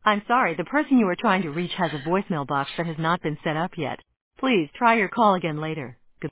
I'm sorry, the person you are trying to reach has a voicemail box that has not been set up yet. Please try your call again later.